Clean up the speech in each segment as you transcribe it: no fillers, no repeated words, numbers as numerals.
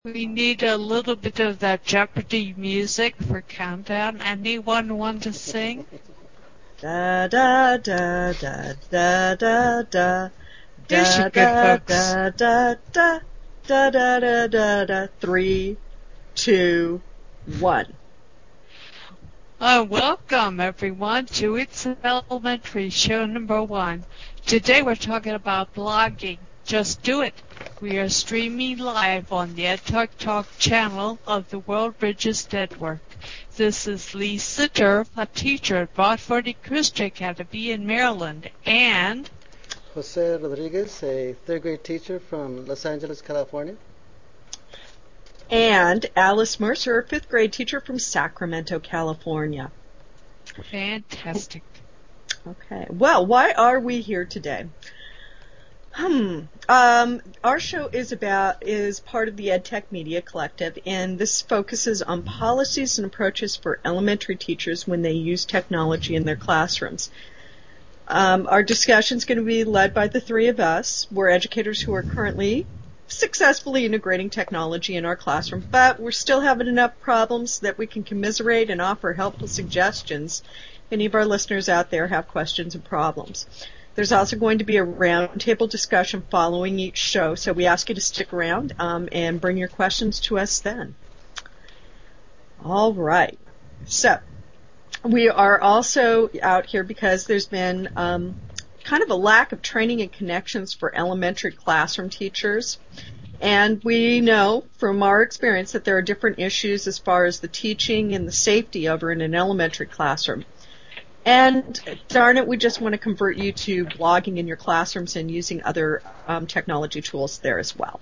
We need a little bit of that Jeopardy music for countdown. Anyone want to sing? Da da da da da da da. Here's your good folks. Da da da da da da da da. 3, 2, 1. Welcome everyone to It's Elementary Show number 1. Today we're talking about blogging. Just do it. We are streaming live on the EdTalk channel of the World Bridges Network. This is Lisa Durf, a teacher at Broadford Christian Academy in Maryland, and Jose Rodriguez, a third grade teacher from Los Angeles, California. And Alice Mercer, a fifth grade teacher from Sacramento, California. Fantastic. Okay. Well, why are we here today? Our show is part of the EdTech Media Collective, and this focuses on policies and approaches for elementary teachers when they use technology in their classrooms. Our discussion is going to be led by the three of us. We're educators who are currently successfully integrating technology in our classroom, but we're still having enough problems that we can commiserate and offer helpful suggestions if any of our listeners out there have questions and problems. There's also going to be a roundtable discussion following each show, so we ask you to stick around and bring your questions to us then. All right. So we are also out here because there's been kind of a lack of training and connections for elementary classroom teachers. And we know from our experience that there are different issues as far as the teaching and the safety over in an elementary classroom. And darn it, we just want to convert you to blogging in your classrooms and using other technology tools there as well.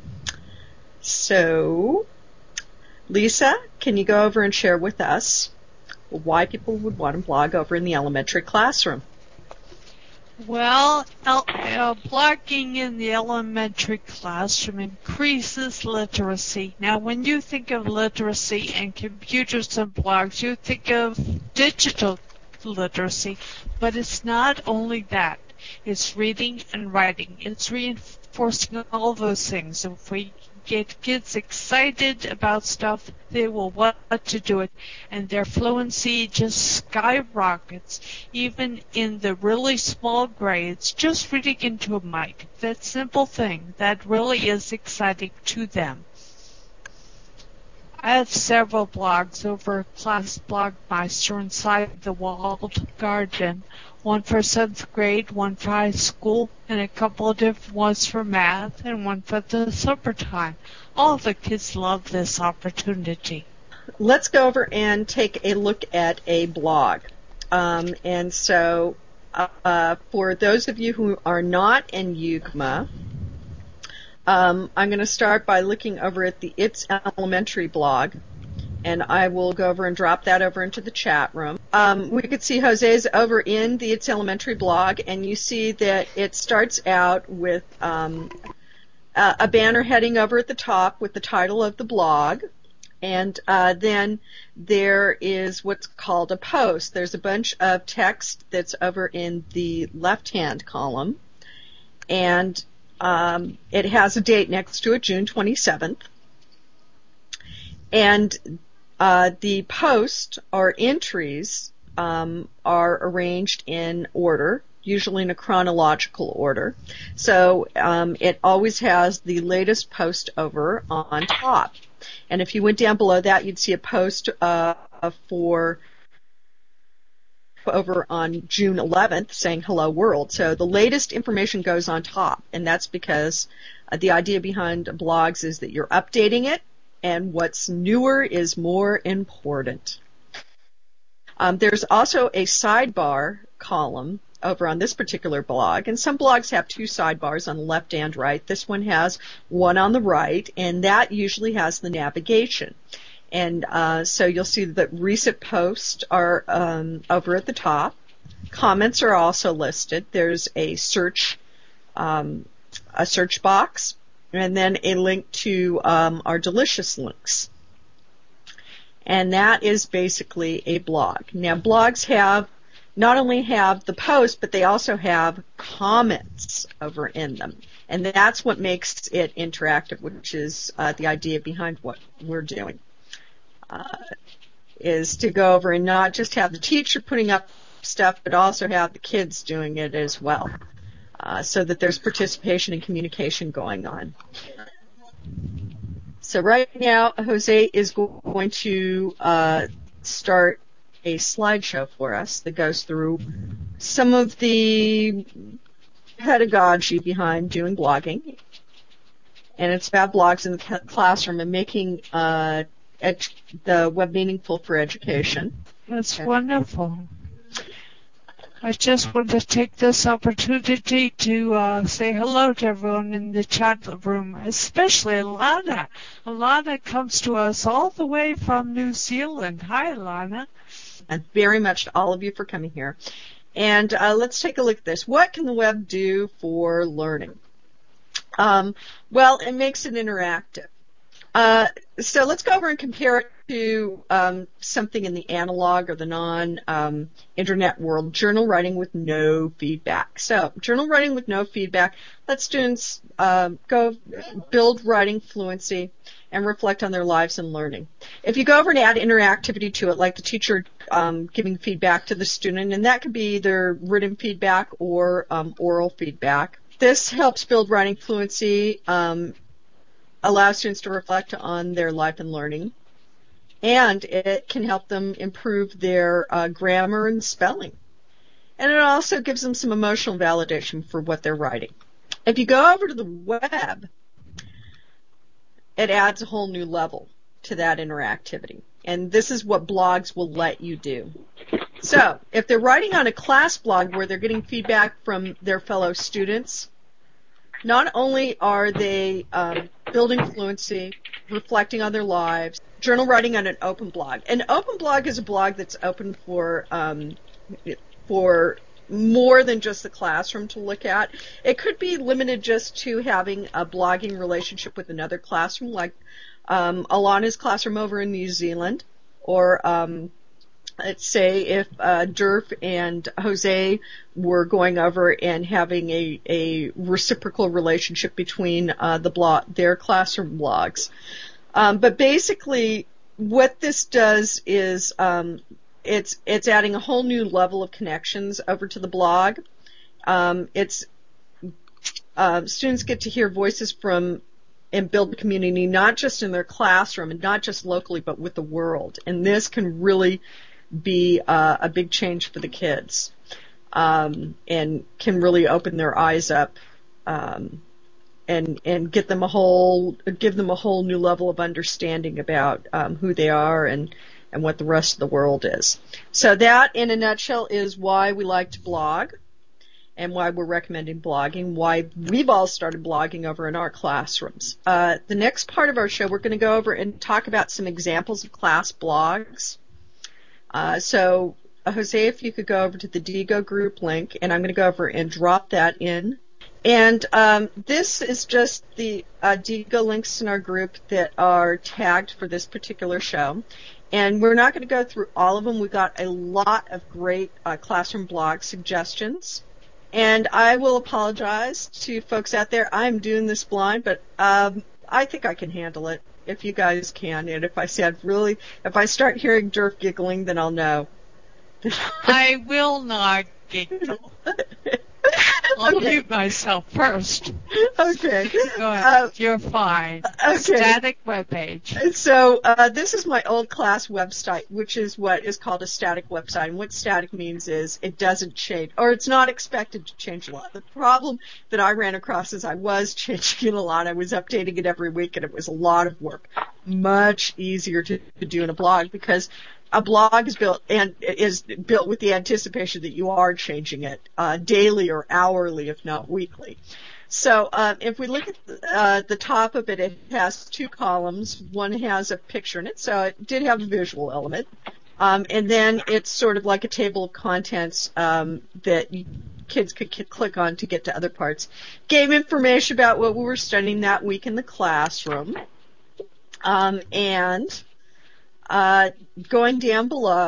So, Lisa, can you go over and share with us why people would want to blog over in the elementary classroom? Well, blogging in the elementary classroom increases literacy. Now, when you think of literacy and computers and blogs, you think of digital literacy, but it's not only that. It's reading and writing. It's reinforcing all those things. If we get kids excited about stuff, they will want to do it, and their fluency just skyrockets. Even in the really small grades, just reading into a mic, that simple thing, that really is exciting to them. I have several blogs over at Class Blogmeister inside the walled garden, one for 7th grade, one for high school, and a couple of different ones for math, and one for the summertime. All the kids love this opportunity. Let's go over and take a look at a blog. And so for those of you who are not in UGMA, I'm going to start by looking over at the It's Elementary blog, and I will go over and drop that over into the chat room. We could see Jose's over in the It's Elementary blog, and you see that it starts out with a banner heading over at the top with the title of the blog, and then there is what's called a post. There's a bunch of text that's over in the left-hand column, and it has a date next to it, June 27th. And the posts or entries are arranged in order, usually in a chronological order. So it always has the latest post over on top. And if you went down below that, you'd see a post for over on June 11th saying hello world. So the latest information goes on top, and that's because the idea behind blogs is that you're updating it, and what's newer is more important. There's also a sidebar column over on this particular blog, and some blogs have two sidebars on the left and right. This one has one on the right, and that usually has the navigation. And so you'll see that recent posts are over at the top. Comments are also listed. There's a search box, and then a link to our delicious links. And that is basically a blog. Now, blogs have not only have the post, but they also have comments over in them. And that's what makes it interactive, which is the idea behind what we're doing, is to go over and not just have the teacher putting up stuff, but also have the kids doing it as well, so that there's participation and communication going on. So right now, Jose is going to start a slideshow for us that goes through some of the pedagogy behind doing blogging. And it's about blogs in the classroom and making the web meaningful for education. That's wonderful. I just want to take this opportunity to say hello to everyone in the chat room, especially Alana. Alana comes to us all the way from New Zealand. Hi, Alana. And very much to all of you for coming here. And let's take a look at this. What can the web do for learning? Well, it makes it interactive. So let's go over and compare it to something in the analog or the non-internet world, journal writing with no feedback. So journal writing with no feedback lets students go build writing fluency and reflect on their lives and learning. If you go over and add interactivity to it, like the teacher giving feedback to the student, and that could be either written feedback or oral feedback, this helps build writing fluency, allows students to reflect on their life and learning, and it can help them improve their grammar and spelling. And it also gives them some emotional validation for what they're writing. If you go over to the web, it adds a whole new level to that interactivity. And this is what blogs will let you do. So if they're writing on a class blog where they're getting feedback from their fellow students, not only are they building fluency, reflecting on their lives, journal writing on an open blog. An open blog is a blog that's open for more than just the classroom to look at. It could be limited just to having a blogging relationship with another classroom, like Alana's classroom over in New Zealand, or let's say if Durf and Jose were going over and having a reciprocal relationship between their classroom blogs. But basically, what this does is it's adding a whole new level of connections over to the blog. Students get to hear voices from and build a community not just in their classroom and not just locally, but with the world. And this can really be a big change for the kids, and can really open their eyes up, and give them a whole new level of understanding about who they are and what the rest of the world is. So that, in a nutshell, is why we like to blog and why we're recommending blogging, why we've all started blogging over in our classrooms. The next part of our show, we're going to go over and talk about some examples of class blogs. So, Jose, if you could go over to the Diigo group link, and I'm going to go over and drop that in. And this is just the Diigo links in our group that are tagged for this particular show. And we're not going to go through all of them. We got a lot of great classroom blog suggestions. And I will apologize to folks out there. I'm doing this blind, but I think I can handle it if you guys can. And if I start hearing Durf giggling, then I'll know. I will not giggle. I'll mute myself first. Okay. Go ahead. You're fine. Okay. Static webpage. So this is my old class website, which is what is called a static website. And what static means is it doesn't change, or it's not expected to change a lot. The problem that I ran across is I was changing it a lot. I was updating it every week, and it was a lot of work. Much easier to do in a blog, because a blog is built with the anticipation that you are changing it daily or hourly, if not weekly. So if we look at the top of it, it has two columns. One has a picture in it, so it did have a visual element. And then it's sort of like a table of contents that kids could click on to get to other parts. Gave information about what we were studying that week in the classroom. And going down below,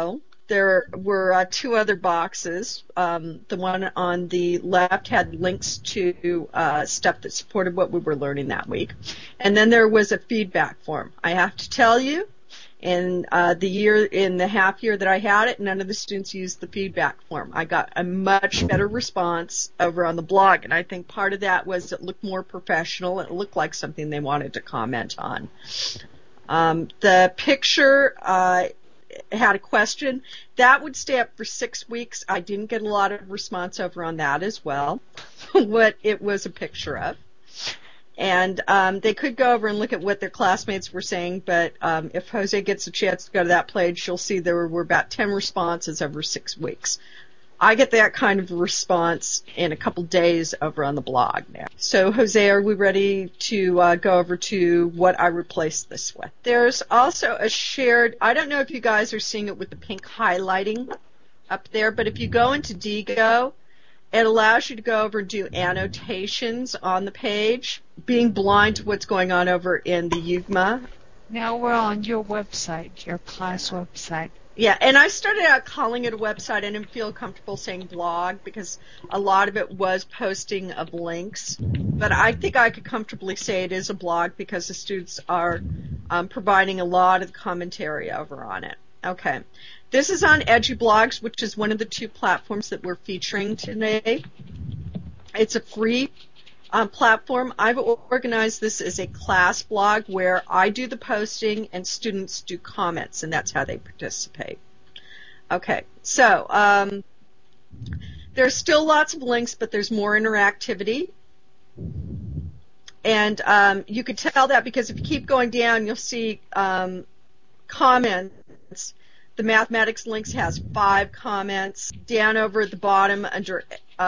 there were two other boxes. The one on the left had links to stuff that supported what we were learning that week. And then there was a feedback form. I have to tell you, in the half year that I had it, none of the students used the feedback form. I got a much better response over on the blog, and I think part of that was it looked more professional. It looked like something they wanted to comment on. The picture had a question. That would stay up for 6 weeks. I didn't get a lot of response over on that as well, what it was a picture of. And they could go over and look at what their classmates were saying, but if Jose gets a chance to go to that page, you'll see there were about 10 responses over 6 weeks. I get that kind of response in a couple days over on the blog now. So, Jose, are we ready to go over to what I replaced this with? There's also a shared, I don't know if you guys are seeing it with the pink highlighting up there, but if you go into Diigo, it allows you to go over and do annotations on the page, being blind to what's going on over in the UGMA. Now we're on your website, your class website. Yeah, and I started out calling it a website. I didn't feel comfortable saying blog because a lot of it was posting of links. But I think I could comfortably say it is a blog because the students are providing a lot of commentary over on it. Okay. This is on EduBlogs, which is one of the two platforms that we're featuring today. It's a free platform. I've organized this as a class blog where I do the posting and students do comments, and that's how they participate. Okay, so there's still lots of links, but there's more interactivity. And you could tell that because if you keep going down, you'll see comments. The mathematics links has 5 comments. Down over at the bottom under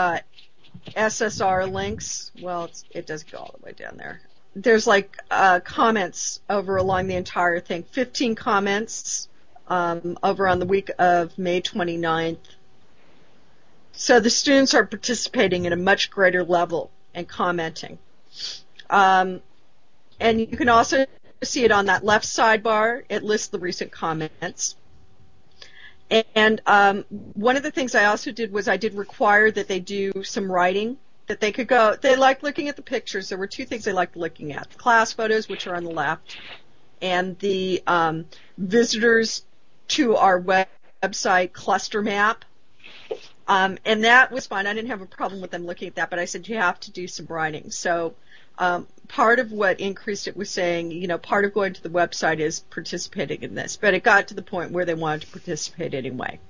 SSR links, well, it doesn't go all the way down there. There's like comments over along the entire thing. 15 comments over on the week of May 29th. So the students are participating at a much greater level and commenting. And you can also see it on that left sidebar. It lists the recent comments. And one of the things I also did was I did require that they do some writing, that they could go. They liked looking at the pictures. There were 2 things they liked looking at: the class photos, which are on the left, and the visitors to our website cluster map. And that was fine. I didn't have a problem with them looking at that, but I said you have to do some writing. So part of what increased it was saying, part of going to the website is participating in this. But it got to the point where they wanted to participate anyway.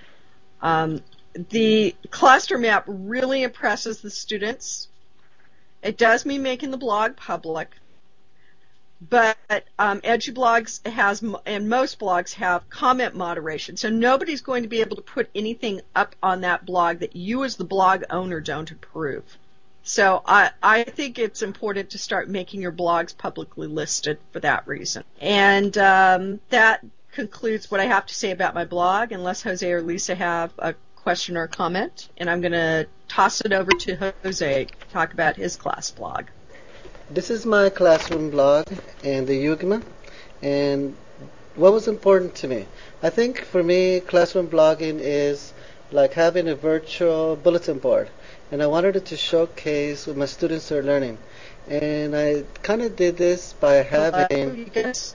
The cluster map really impresses the students. It does mean making the blog public. But EduBlogs has, and most blogs have, comment moderation. So nobody's going to be able to put anything up on that blog that you as the blog owner don't approve. So I think it's important to start making your blogs publicly listed for that reason. And that concludes what I have to say about my blog, unless Jose or Lisa have a question or comment. And I'm going to toss it over to Jose to talk about his class blog. This is my classroom blog in the UGMA, and what was important to me? I think for me, classroom blogging is like having a virtual bulletin board, and I wanted it to showcase what my students are learning. And I kind of did this by having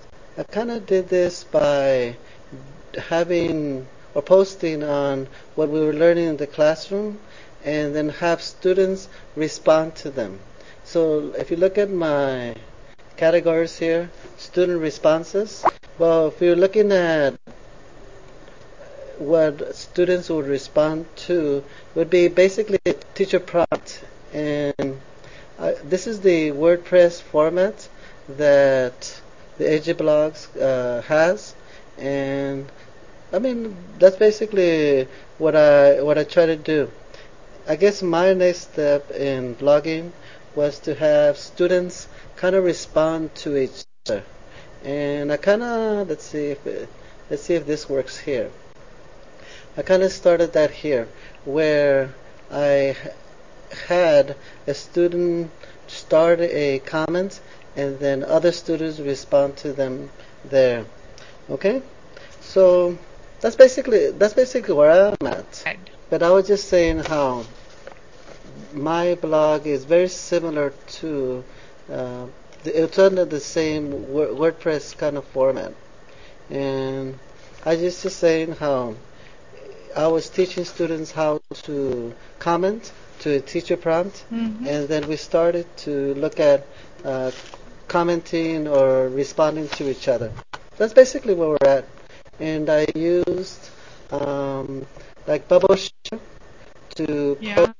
or posting on what we were learning in the classroom, and then have students respond to them. So if you look at my categories here, student responses, well, if you're looking at what students would respond to, would be basically a teacher prompt. And this is the WordPress format that the EduBlogs has. And I mean, that's basically what I try to do. I guess my next step in blogging was to have students kind of respond to each other. And I kind of, let's see if this works here. I kind of started that here, where I had a student start a comment and then other students respond to them there. Okay? So that's basically where I'm at. Right. But I was just saying how my blog is very similar to it's under the same WordPress kind of format, and I just saying how I was teaching students how to comment to a teacher prompt, and then we started to look at uh, commenting or responding to each other. That's basically where we're at. And I used like Bubbleshare to Yeah.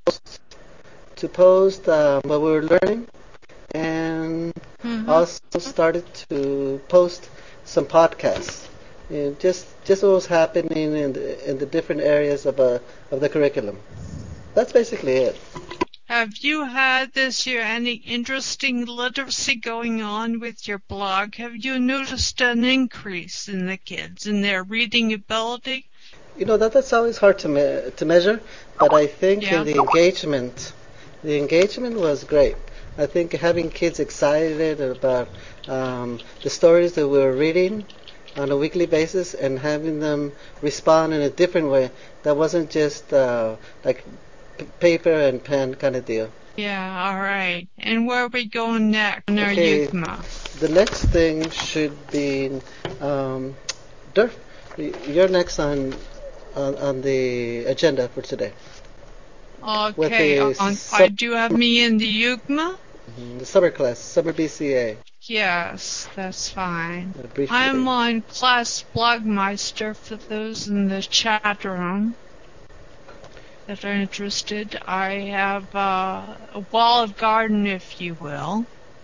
post what we were learning, and also started to post some podcasts. Just what was happening in the different areas of the curriculum. That's basically it. Have you had this year any interesting literacy going on with your blog? Have you noticed an increase in the kids in their reading ability? That's always hard to measure, but I think Yeah. in the engagement was great. I think having kids excited about the stories that we were reading on a weekly basis and having them respond in a different way, that wasn't just like paper and pen kind of deal. Yeah, all right. And where are we going next in our Okay. UGMA? The next thing should be Durf. You're next on the agenda for today. With Okay, the do you have me in the UGMA? the summer class, summer BCA. Yes, that's fine. Briefly. I'm on Class Blogmeister for those in the chat room that are interested. I have a walled garden, if you will,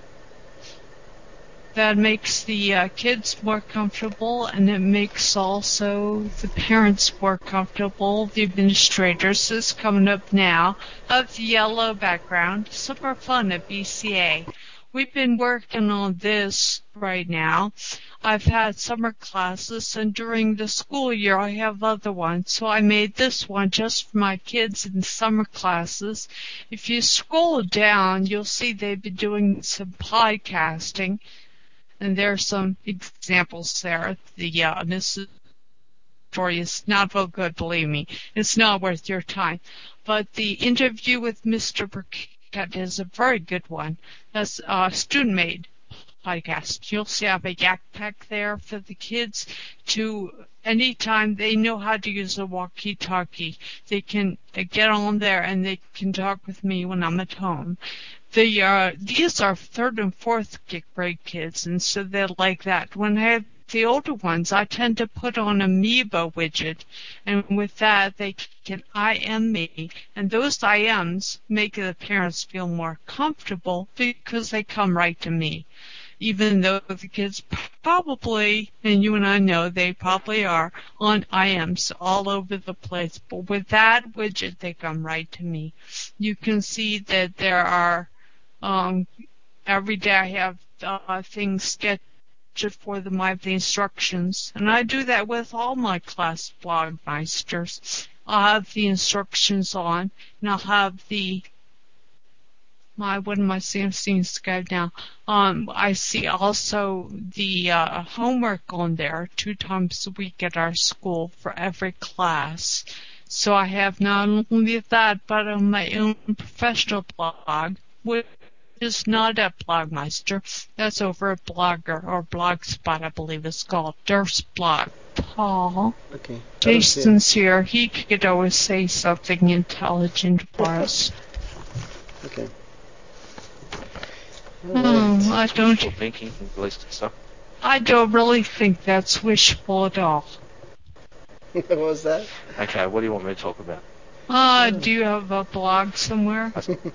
that makes the kids more comfortable, and it makes also the parents more comfortable, the administrators. This is coming up now, of the yellow background. Super fun at BCA. We've been working on this right now. I've had summer classes, and during the school year I have other ones. So I made this one just for my kids in summer classes. If you scroll down, you'll see they've been doing some podcasting, and there are some examples there. This story is not very good, believe me. It's not worth your time. But the interview with Mr. Burkett is a very good one. That's a student-made podcast. You'll see I have a yak pack there for the kids to anytime they know how to use a walkie-talkie, they can get on there and they can talk with me when I'm at home. These are third and fourth grade kids, and so they're like that. When I have the older ones, I tend to put on a Meebo widget, and with that, they can IM me, and those IMs make the parents feel more comfortable because they come right to me. Even though the kids probably, and you and I know they probably are, on IMs all over the place. But with that widget, they come right to me. You can see that there are, every day I have things sketched for them. I have the instructions. And I do that with all my class blogmeisters. I'll have the instructions on, and I'll have what am I seeing Skype now? I see also the homework on there 2 times a week at our school for every class. So I have not only that, but on my own professional blog, which is not at Blogmeister. That's over at Blogger or Blogspot, I believe it's called. Durf's blog. Paul. Okay. Jason's here. He could always say something intelligent for us. Okay. I don't. Thinking, at least stuff. I don't really think that's wishful at all. What was that? Okay, what do you want me to talk about? Do you have a blog somewhere?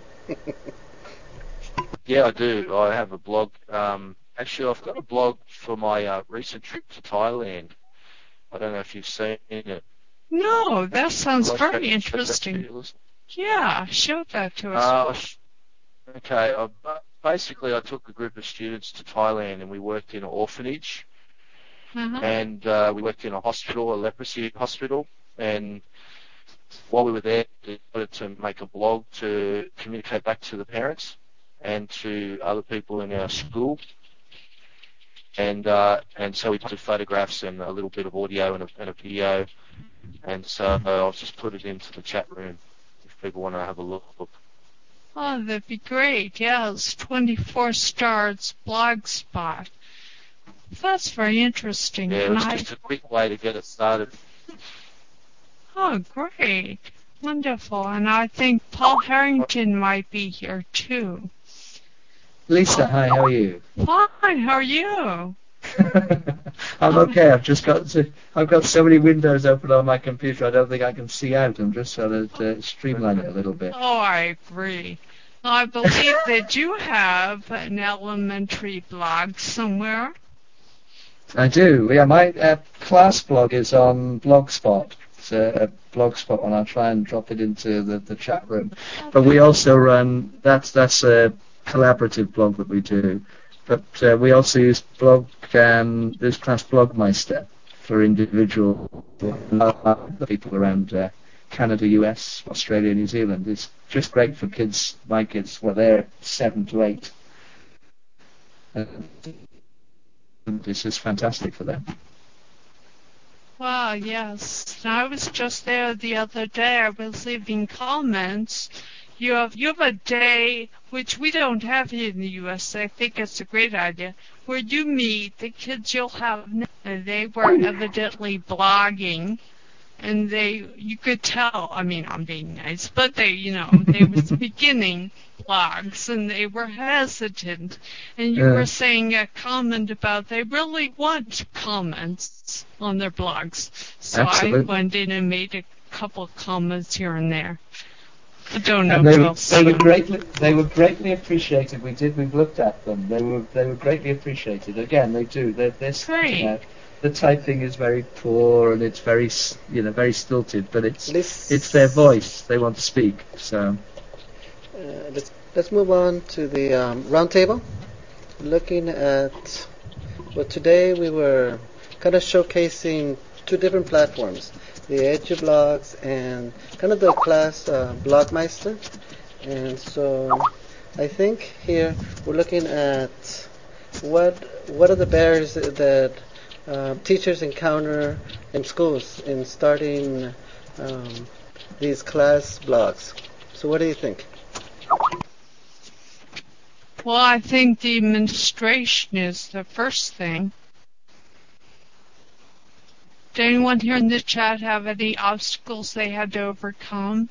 Yeah, I do. I have a blog. Actually, I've got a blog for my recent trip to Thailand. I don't know if you've seen it. No, that sounds Will I show very that interesting. to you, Liz? Yeah, show that to us. Okay. Basically, I took a group of students to Thailand, and we worked in an orphanage, and we worked in a hospital, a leprosy hospital, and while we were there, we wanted to make a blog to communicate back to the parents and to other people in our school. and so we did photographs and a little bit of audio and a video, and so I've just put it into the chat room if people want to have a look. Oh, that'd be great. Yeah, it's 24 Stars Blogspot. That's very interesting. Yeah, it was just a quick way to get it started. Oh, great. Wonderful. And I think Paul Harrington might be here, too. Lisa, hi, how are you? Fine, how are you? I'm okay. I've got so many windows open on my computer, I don't think I can see out. I'm just trying to streamline it a little bit. Oh, I agree. I believe that you have an elementary blog somewhere. I do. Yeah, my class blog is on Blogspot. It's a Blogspot, and I'll try and drop it into the chat room. But we also run, that's a collaborative blog that we do. But we also use this class Blogmeister for individual people around Canada, US, Australia, New Zealand. It's just great for kids, my kids, they're 7 to 8. And this is fantastic for them. Wow, yes. I was just there the other day. I was leaving comments. You have a day, which we don't have here in the U.S. I think it's a great idea, where you meet the kids you'll have. They were evidently blogging, and you could tell, I mean, I'm being nice, but they were beginning blogs, and they were hesitant. And you were saying a comment about they really want comments on their blogs. So absolutely. I went in and made a couple of comments here and there. I don't know. They were greatly appreciated. We've looked at them. They were greatly appreciated. Again, they do. They're great. The typing is very poor and it's very stilted, but it's their voice. They want to speak. So let's move on to the roundtable. Looking at today we were kind of showcasing two different platforms, the EduBlogs and kind of the class Blogmeister. And so I think here we're looking at what are the barriers that teachers encounter in schools in starting these class blogs. So what do you think? Well, I think the administration is the first thing. Did anyone here in the chat have any obstacles they had to overcome?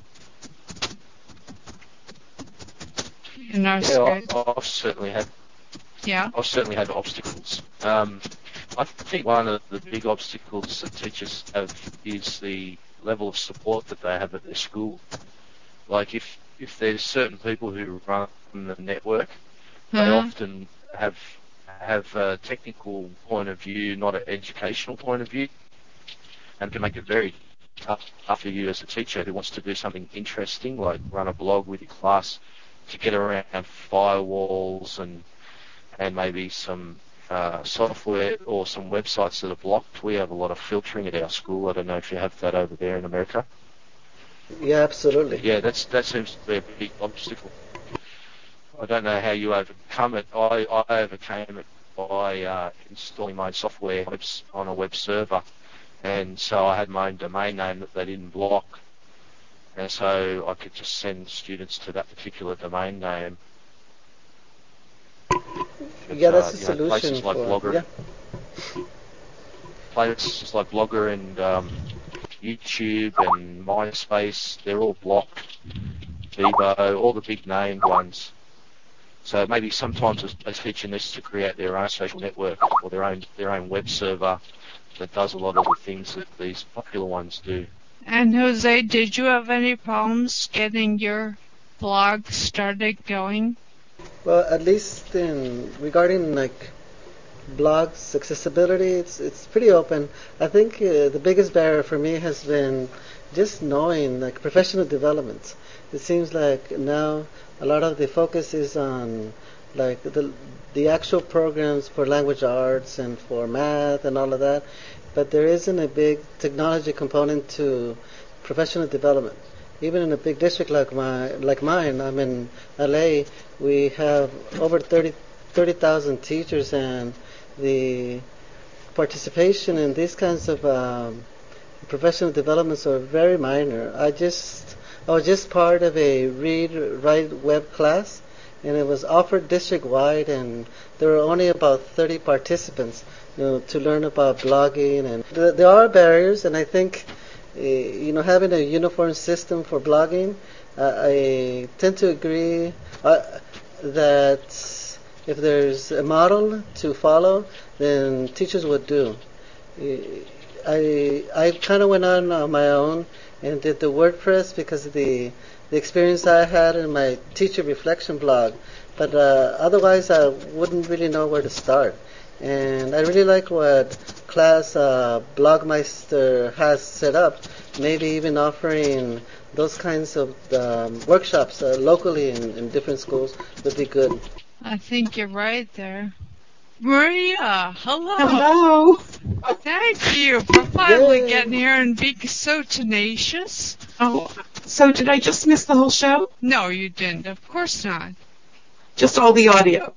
In our I've certainly had. Yeah. I've certainly had obstacles. I think one of the big obstacles that teachers have is the level of support that they have at their school. Like if there's certain people who run the network, they often have a technical point of view, not an educational point of view, and can make it very tough for you as a teacher who wants to do something interesting, like run a blog with your class, to get around firewalls and maybe some software or some websites that are blocked. We have a lot of filtering at our school. I don't know if you have that over there in America. Yeah, absolutely. Yeah, that seems to be a big obstacle. I don't know how you overcome it. I overcame it by installing my software on a web server, and so I had my own domain name that they didn't block, and so I could just send students to that particular domain name. Yeah, that's a solution places like Blogger. Yeah. Places like Blogger and YouTube and MySpace, they're all blocked. Bebo, all the big named ones. So maybe sometimes a teacher needs to create their own social network or their own web server that does a lot of the things that these popular ones do. And Jose, did you have any problems getting your blog started going? Well, at least regarding like blogs accessibility, it's pretty open. I think the biggest barrier for me has been just knowing like professional development. It seems like now a lot of the focus is on like the actual programs for language arts and for math and all of that, but there isn't a big technology component to professional development. Even in a big district like mine, I'm in LA, we have over 30,000 teachers, and the participation in these kinds of professional developments are very minor. I was just part of a read write web class, and it was offered district-wide, and there were only about 30 participants, to learn about blogging. And there are barriers, and I think, having a uniform system for blogging, I tend to agree that if there's a model to follow, then teachers would do. I kind of went on my own and did the WordPress because of the experience I had in my teacher reflection blog. But otherwise, I wouldn't really know where to start. And I really like what class Blogmeister has set up, maybe even offering those kinds of workshops locally in different schools would be good. I think you're right there. Maria, hello. Hello. Thank you for finally getting here and being so tenacious. Oh, so did I just miss the whole show? No, you didn't. Of course not. Just all the audio.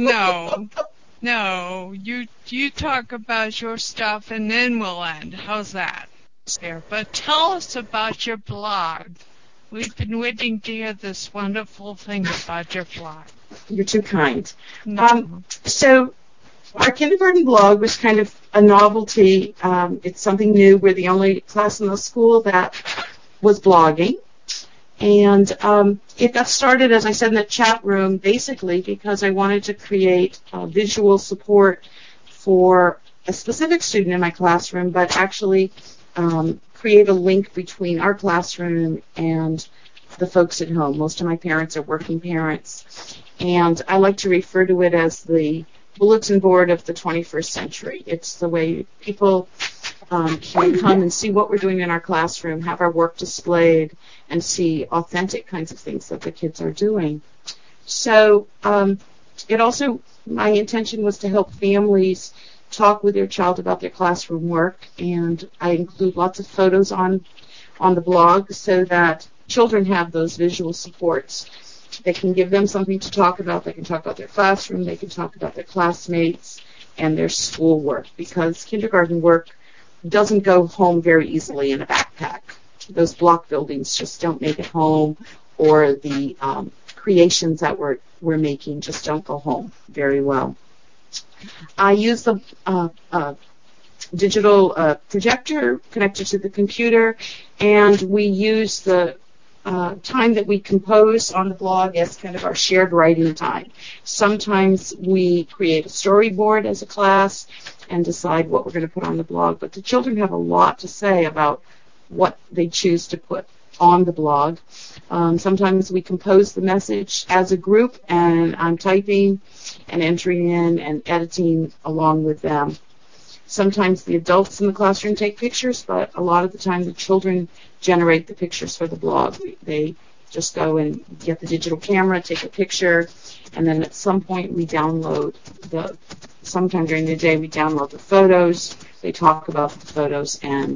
No. You talk about your stuff and then we'll end. How's that? But tell us about your blog. We've been waiting to hear this wonderful thing about your blog. You're too kind. No. So our kindergarten blog was kind of a novelty. It's something new. We're the only class in the school that was blogging. And it got started, as I said, in the chat room, basically because I wanted to create visual support for a specific student in my classroom, but actually create a link between our classroom and the folks at home. Most of my parents are working parents. And I like to refer to it as the bulletin board of the 21st century. It's the way people can come and see what we're doing in our classroom, have our work displayed, and see authentic kinds of things that the kids are doing. So my intention was to help families talk with their child about their classroom work, and I include lots of photos on the blog so that children have those visual supports. They can give them something to talk about. They can talk about their classroom. They can talk about their classmates and their schoolwork, because kindergarten work doesn't go home very easily in a backpack. Those block buildings just don't make it home, or the creations that we're making just don't go home very well. I use the digital projector connected to the computer, and we use the time that we compose on the blog as kind of our shared writing time. Sometimes we create a storyboard as a class and decide what we're going to put on the blog, but the children have a lot to say about what they choose to put on the blog. Sometimes we compose the message as a group, and I'm typing and entering in and editing along with them. Sometimes the adults in the classroom take pictures, but a lot of the time the children generate the pictures for the blog. They just go and get the digital camera, take a picture, and then at some point we download sometime during the day we download the photos. They talk about the photos and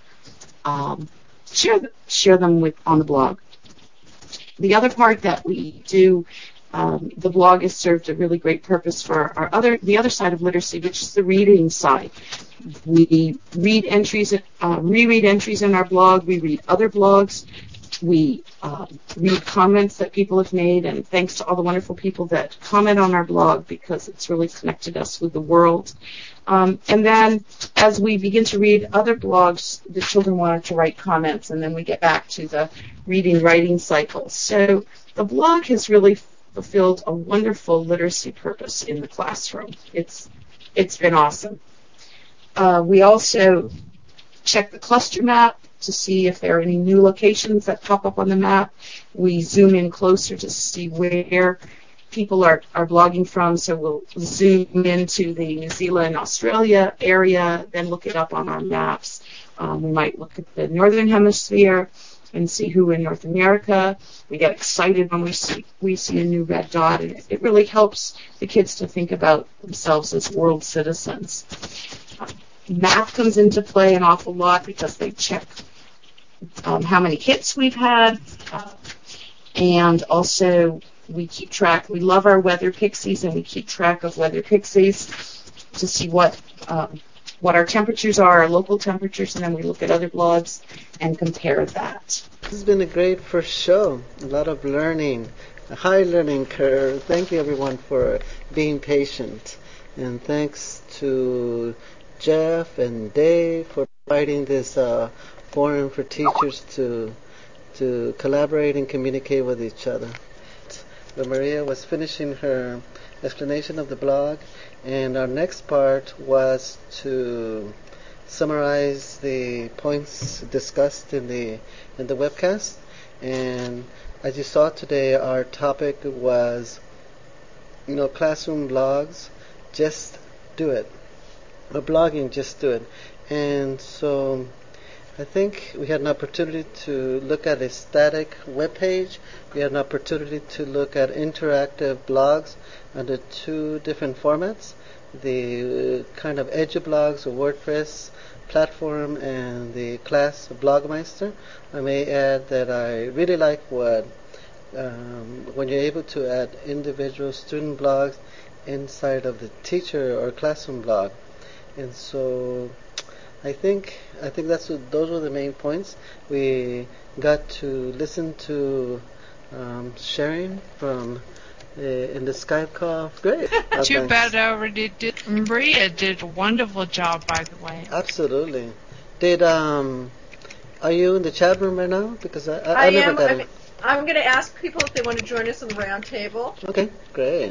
share them on the blog. The other part that we do, the blog has served a really great purpose for the other side of literacy, which is the reading side. We read entries, reread entries in our blog. We read other blogs. We read comments that people have made, and thanks to all the wonderful people that comment on our blog, because it's really connected us with the world. And then as we begin to read other blogs, the children wanted to write comments, and then we get back to the writing cycle. So the blog has really fulfilled a wonderful literacy purpose in the classroom. It's been awesome. We also check the cluster map to see if there are any new locations that pop up on the map. We zoom in closer to see where people are blogging from, so we'll zoom into the New Zealand, Australia area, then look it up on our maps. We might look at the Northern Hemisphere and see who in North America. We get excited when we see a new red dot, and it really helps the kids to think about themselves as world citizens. Math comes into play an awful lot because they check how many hits we've had, and also we keep track. We love our weather pixies, and we keep track of weather pixies. to see what our temperatures are, our local temperatures, and then we look at other blogs and compare that. This has been a great first show. A lot of learning, a high learning curve. Thank you, everyone, for being patient. And thanks to Jeff and Dave for providing this forum for teachers to collaborate and communicate with each other. But Maria was finishing her explanation of the blog, and our next part was to summarize the points discussed in the webcast. And as you saw today, our topic was, classroom blogs, just do it. Or blogging, just do it. And so I think we had an opportunity to look at a static web page. We had an opportunity to look at interactive blogs under two different formats, the kind of EduBlogs or WordPress platform and the class Blogmeister. I may add that I really like when you're able to add individual student blogs inside of the teacher or classroom blog. And so I think those were the main points. We got to listen to sharing from in the Skype call. Great. Too bad I already did. Maria did a wonderful job, by the way. Absolutely. Are you in the chat room right now? Because I never got it. I'm going to ask people if they want to join us on the round table. Okay, great.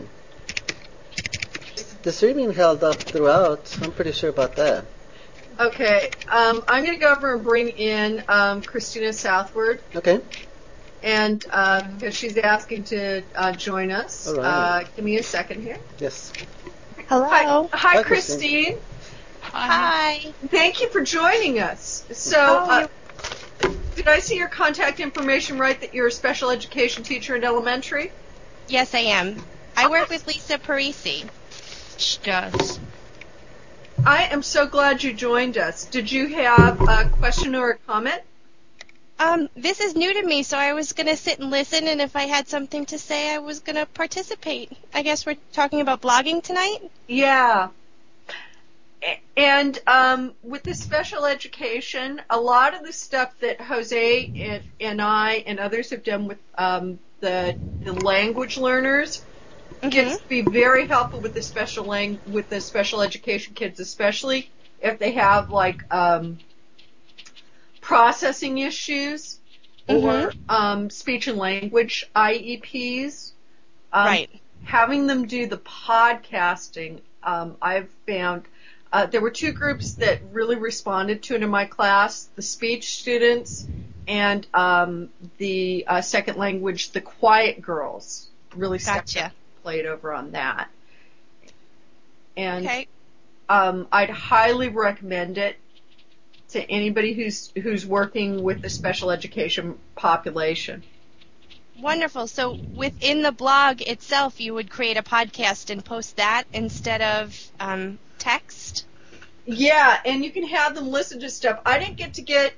The streaming held up throughout. I'm pretty sure about that. Okay, I'm going to go over and bring in Christina Southward. Okay. And because she's asking to join us. All right. Give me a second here. Yes. Hello. Hi, Christine. Hi. Thank you for joining us. So, did I see your contact information right, that you're a special education teacher in elementary? Yes, I am. I work with Lisa Parisi. She does. I am so glad you joined us. Did you have a question or a comment? This is new to me, so I was going to sit and listen, and if I had something to say, I was going to participate. I guess we're talking about blogging tonight? Yeah. And with the special education, a lot of the stuff that Jose and I and others have done with the language learners gets to be very helpful with the special education kids, especially if they have like processing issues or speech and language IEPs. Right. Having them do the podcasting, I've found there were two groups that really responded to it in my class: the speech students and the second language, the quiet girls. Really played over on that. And I'd highly recommend it to anybody who's working with the special education population. Wonderful. So within the blog itself, you would create a podcast and post that instead of text? Yeah, and you can have them listen to stuff. I didn't get to get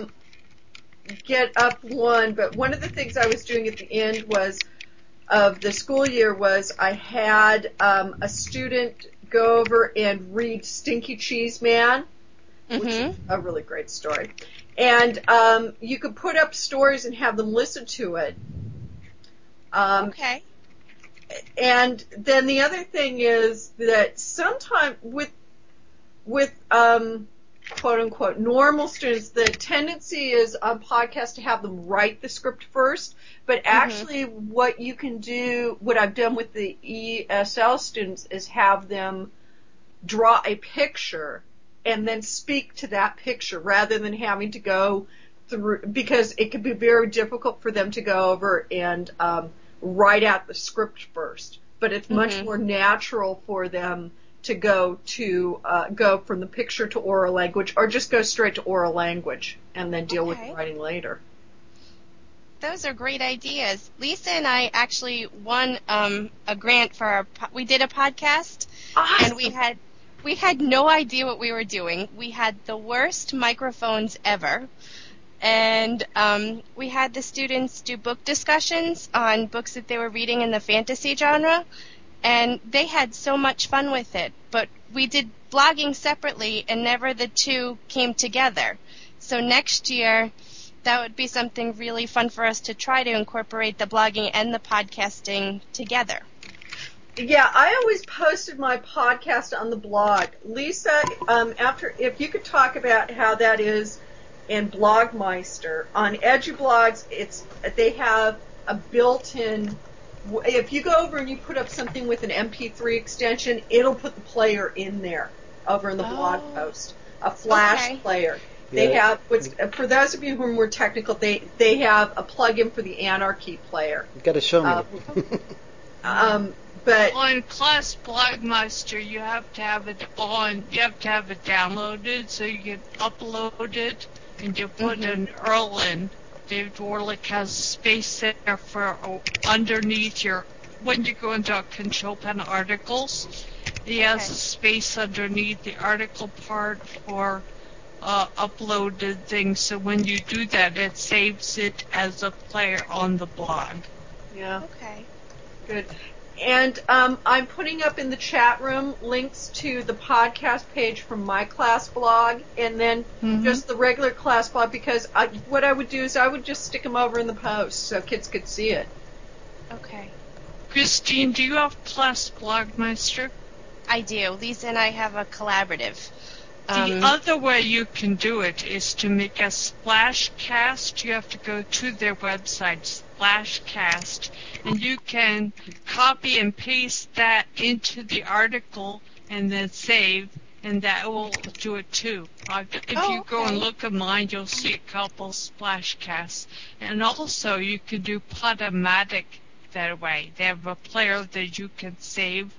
up one, but one of the things I was doing at the end of the school year was I had a student go over and read Stinky Cheese Man, which is a really great story. And you could put up stories and have them listen to it. Okay. And then the other thing is that sometimes with quote unquote normal students, the tendency is on podcasts to have them write the script first. But actually, what you can do, what I've done with the ESL students, is have them draw a picture and then speak to that picture rather than having to go through, because it could be very difficult for them to go over and write out the script first. But it's much more natural for them to go from the picture to oral language, or just go straight to oral language and then deal with writing later. Those are great ideas. Lisa and I actually won a grant for we did a podcast. Awesome. And we had no idea what we were doing. We had the worst microphones ever. And we had the students do book discussions on books that they were reading in the fantasy genre. and they had so much fun with it. But we did blogging separately, and never the two came together. So next year, that would be something really fun for us to try to incorporate the blogging and the podcasting together. Yeah, I always posted my podcast on the blog. Lisa, if you could talk about how that is in Blogmeister. On EduBlogs, they have a built-in. If you go over and you put up something with an MP3 extension, it'll put the player in there over in the blog post, a flash player. They have, for those of you who are more technical, they have a plug-in for the Anarchy player. You got to show me. But on Class Blogmeister, you have to have it on. You have to have it downloaded so you can upload it, and you put an URL in. David Warlick has space there for underneath when you go into Control Panel articles, he has a space underneath the article part for uploaded things. So when you do that, it saves it as a player on the blog. Yeah. Okay. Good. And I'm putting up in the chat room links to the podcast page from my class blog, and then just the regular class blog, because what I would do is I would just stick them over in the post so kids could see it. Okay. Christine, do you have Class Blogmeister? I do. Lisa and I have a collaborative. The other way you can do it is to make a Splashcast. You have to go to their website, Splashcast, and you can copy and paste that into the article and then save, and that will do it too. If you go and look at mine, you'll see a couple Splashcasts. And also, you can do Podomatic that way. They have a player that you can save.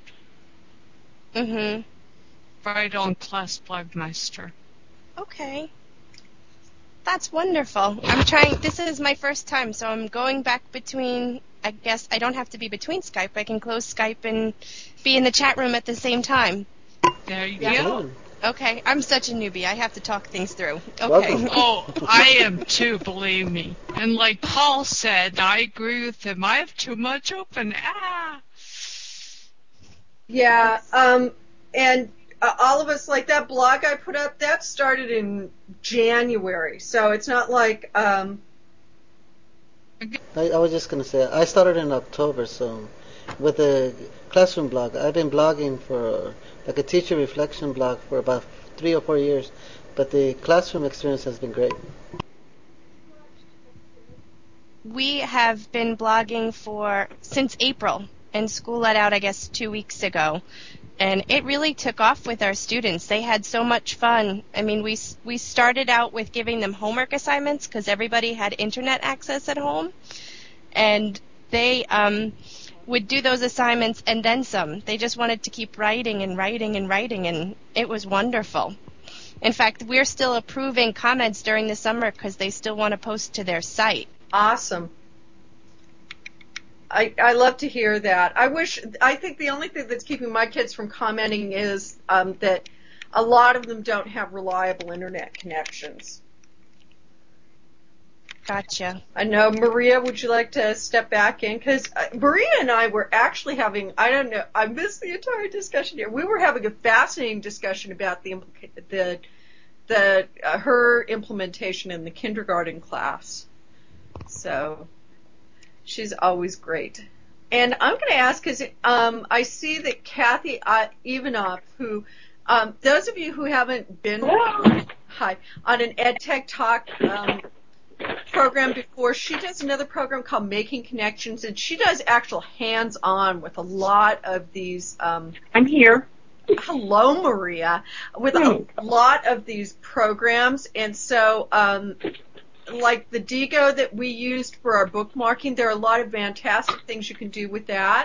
Right on Class Blogmeister. Okay. That's wonderful. This is my first time, so I'm going back between, I guess I don't have to be between Skype. I can close Skype and be in the chat room at the same time. There you go. Okay, I'm such a newbie. I have to talk things through. Okay. Welcome. Oh, I am too, believe me. And like Paul said, I agree with him. I have too much open. Yeah, and all of us, like that blog I put up, that started in January, so it's not like... I was just going to say, I started in October, so with the classroom blog, I've been blogging for, like a teacher reflection blog for about 3 or 4 years, but the classroom experience has been great. We have been blogging since April, and school let out, I guess, 2 weeks ago. And it really took off with our students. They had so much fun. I mean, we started out with giving them homework assignments because everybody had internet access at home. And they would do those assignments and then some. They just wanted to keep writing and writing and writing, and it was wonderful. In fact, we're still approving comments during the summer because they still want to post to their site. Awesome. I love to hear that. I think the only thing that's keeping my kids from commenting is that a lot of them don't have reliable internet connections. Gotcha. I know, Maria, would you like to step back in? Because Maria and I were actually having, I don't know, I missed the entire discussion here. We were having a fascinating discussion about her implementation in the kindergarten class. So... she's always great. And I'm going to ask, because I see that Kathy Ivanoff, who, those of you who haven't been on an EdTech Talk program before, she does another program called Making Connections, and she does actual hands-on with a lot of these. I'm here. Hello, Maria. With a lot of these programs, and so... like the Digo that we used for our bookmarking, there are a lot of fantastic things you can do with that.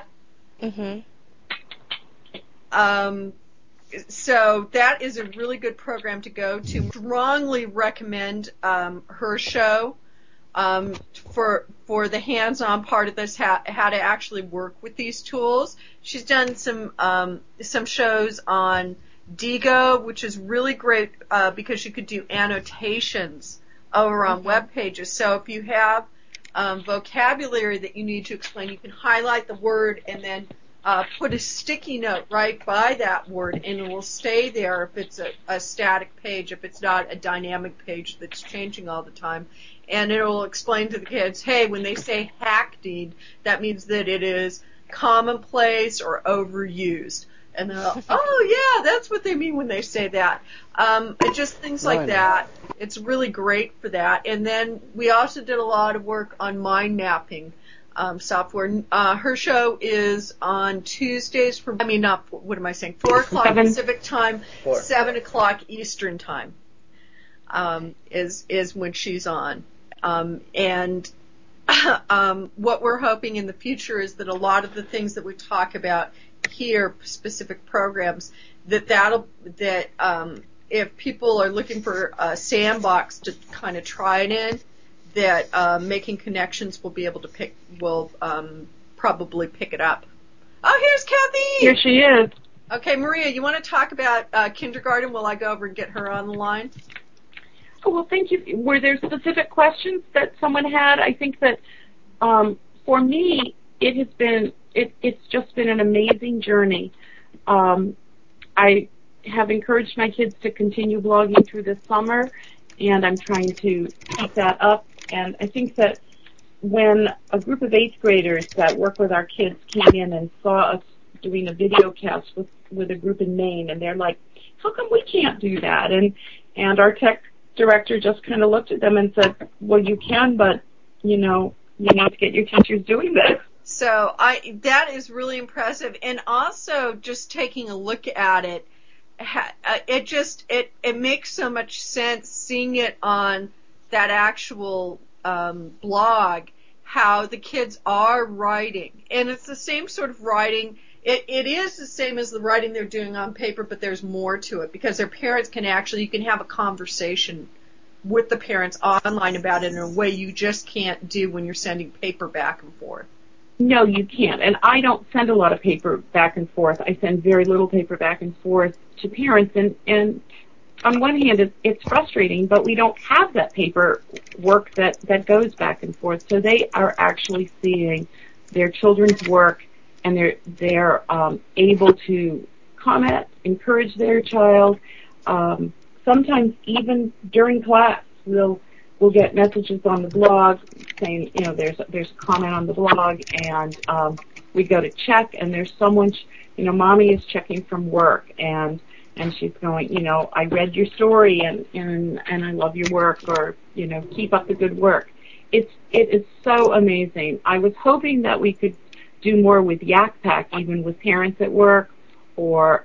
So that is a really good program to go to. Strongly recommend her show for the hands-on part of this, how to actually work with these tools. She's done some shows on Digo, which is really great because you could do annotations over on web pages. So if you have vocabulary that you need to explain, you can highlight the word and then put a sticky note right by that word, and it will stay there if it's a static page, if it's not a dynamic page that's changing all the time. And it will explain to the kids, hey, when they say hackneyed, that means that it is commonplace or overused. And they'll, oh, yeah, that's what they mean when they say that. Just things like that. It's really great for that. And then we also did a lot of work on mind mapping software. Her show is on Tuesdays from, 4 o'clock Pacific time, 7 o'clock Eastern time is when she's on. What we're hoping in the future is that a lot of the things that we talk about here, specific programs, that if people are looking for a sandbox to kind of try it in, that Making Connections will be able to probably pick it up. Oh, here's Kathy! Here she is. Okay, Maria, you want to talk about kindergarten while I go over and get her on the line? Oh, well, thank you. Were there specific questions that someone had? I think that for me, it's just been an amazing journey. I have encouraged my kids to continue blogging through this summer, and I'm trying to keep that up. And I think that when a group of 8th graders that work with our kids came in and saw us doing a video cast with a group in Maine, and they're like, how come we can't do that? And our tech director just kind of looked at them and said, well, you can, but, you need to get your teachers doing this. So that is really impressive. And also just taking a look at it, it makes so much sense seeing it on that actual blog, how the kids are writing. And it's the same sort of writing. It is the same as the writing they're doing on paper, but there's more to it because their parents you can have a conversation with the parents online about it in a way you just can't do when you're sending paper back and forth. No, you can't. And I don't send a lot of paper back and forth. I send very little paper back and forth to parents. And on one hand, it's frustrating, but we don't have that paper work that goes back and forth. So they are actually seeing their children's work, and they're able to comment, encourage their child. Sometimes even during class, we'll get messages on the blog saying, there's a comment on the blog, and we go to check, and there's someone, mommy is checking from work, and she's going, I read your story, and I love your work, or, keep up the good work. It is so amazing. I was hoping that we could do more with YakPak, even with parents at work, or,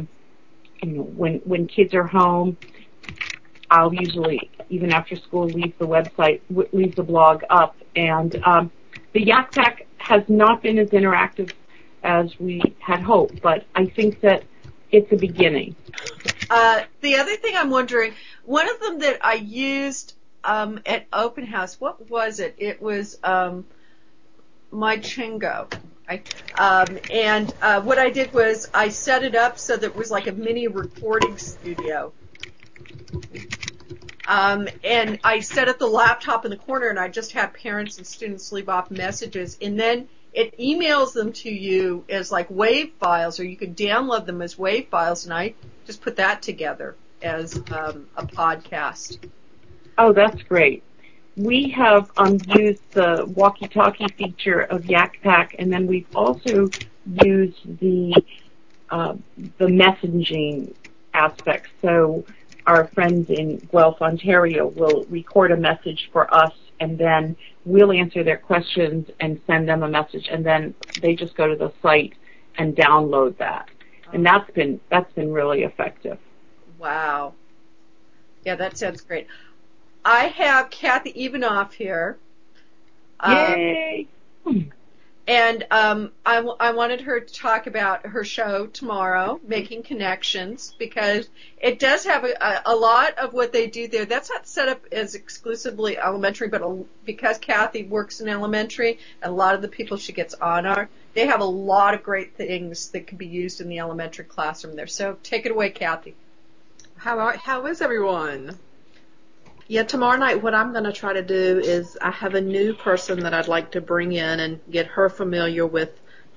when kids are home. I'll usually, even after school, leave the blog up. And the YakPak has not been as interactive as we had hoped, but I think that it's a beginning. The other thing I'm wondering, one of them that I used at Open House, what was it? It was My Chingo. And what I did was I set it up so that it was like a mini recording studio. And I set up the laptop in the corner, and I just have parents and students leave off messages, and then it emails them to you as like WAV files, or you can download them as WAV files, and I just put that together as a podcast. Oh, that's great. We have used the walkie-talkie feature of YakPak, and then we've also used the messaging aspect. So our friends in Guelph, Ontario will record a message for us, and then we'll answer their questions and send them a message, and then they just go to the site and download that. And that's been really effective. Wow. Yeah, that sounds great. I have Kathy Ivanoff here. Yay! And I wanted her to talk about her show tomorrow, Making Connections, because it does have a lot of what they do there. That's not set up as exclusively elementary, but because Kathy works in elementary, and a lot of the people she gets on they have a lot of great things that can be used in the elementary classroom there. So take it away, Kathy. How is everyone? Yeah, tomorrow night what I'm going to try to do is I have a new person that I'd like to bring in and get her familiar with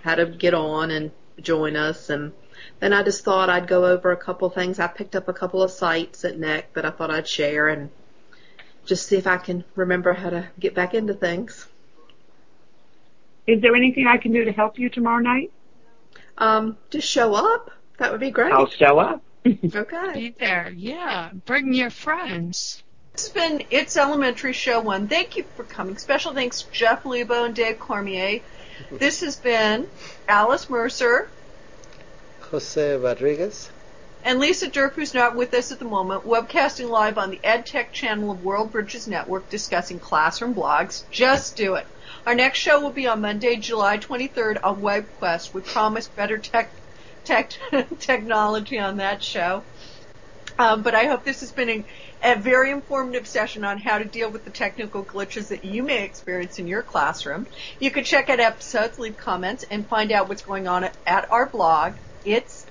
how to get on and join us. And then I just thought I'd go over a couple things. I picked up a couple of sites at NEC that I thought I'd share and just see if I can remember how to get back into things. Is there anything I can do to help you tomorrow night? Just show up. That would be great. I'll show up. Okay. Be there, yeah. Bring your friends. It's been It's Elementary Show 1. Thank you for coming. Special thanks to Jeff Lubo and Dave Cormier. This has been Alice Mercer. Jose Rodriguez. And Lisa Dirk, who's not with us at the moment, webcasting live on the EdTech channel of World Bridges Network discussing classroom blogs. Just do it. Our next show will be on Monday, July 23rd on WebQuest. We promise better technology on that show. But I hope this has been a very informative session on how to deal with the technical glitches that you may experience in your classroom. You can check out episodes, leave comments, and find out what's going on at our blog. It's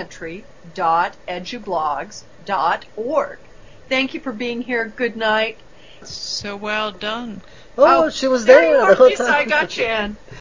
elementary.edublogs.org. Thank you for being here. Good night. So well done. Oh, she was there you the are, whole Lisa. time. I got you in.